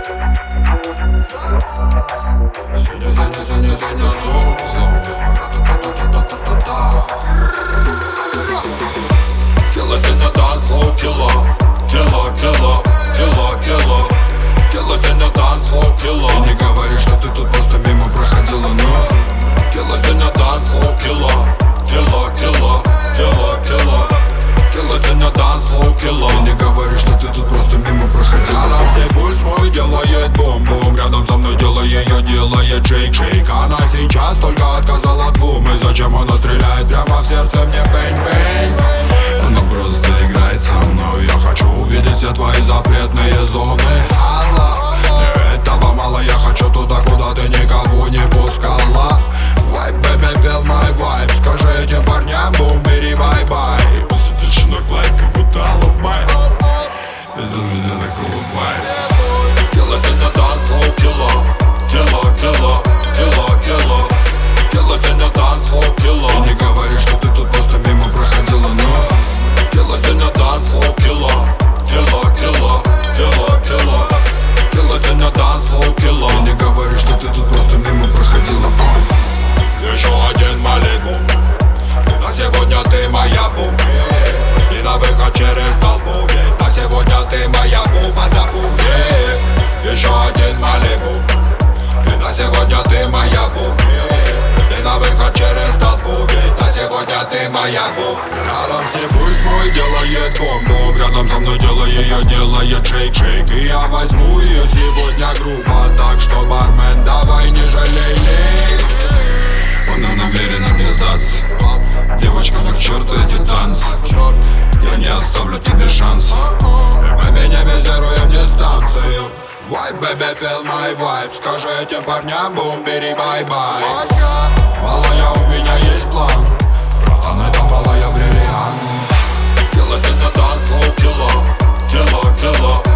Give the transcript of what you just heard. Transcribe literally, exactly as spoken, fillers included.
Синя, синя, синя, синя, зло. Килла синя dance floor, килла, килла, килла, килла, килла. Килла синя dance floor, килла. Ты не говори, что ты тут просто мимо проходила, но Килла синя dance floor, килла, килла, килла, килла, килла. Килла синя dance floor, килла. Ты не говори, что ты тут просто мимо проходила. Рядом с ней пульс мой делает бум-бум. Рядом со мной дело ее делает шейк-шейк. Она сейчас только отказала двум. И зачем она стреляет прямо в сердце мне бэнь-бэнь? Она просто играет со мной. Я хочу увидеть все твои запретные зоны. Алла, этого мало, я хочу туда, куда ты никого не пускала. Vibe, baby, feel my vibe. Скажи этим парням бум, бери бай-бай. Суточный лайк, как будто алабай. Видел меня на колыбай. Килла синя dance floor, килла, килла, килла, килла, килла. Килла синя dance floor, килла. Ты не говори, что ты тут просто мимо проходила, но Килла синя dance floor, килла, килла, килла, килла, килла. Килла синя dance floor, килла. Ты не говори, что ты тут просто мимо проходила. Еще один Малибу. На сегодня ты моя бум. Пусти на выход через толпу. Ведь на сегодня ты моя буба да бум. Еще один Малибу. И на сегодня ты моя бум. Пусти на выход через толпу. Ведь на сегодня ты моя бум. Рядом с ней пульс мой делает бом-бом. Рядом со мной дело ее делает шейк-шейк. И я возьму ее сегодня грубо. Так что, бармен, давай не жалей лей. Она намерена мне сдаться. Девочка, ну к черту эти танцы. Я не оставлю тебе шанс. И мы минимизируем дистанцию. Vibe, baby, feel my vibe. Скажи этим парням бум, бери бай-бай. Малая, у меня есть план. Братан, это малая бриллиант. Килла синя dance floor, килла, килла, килла.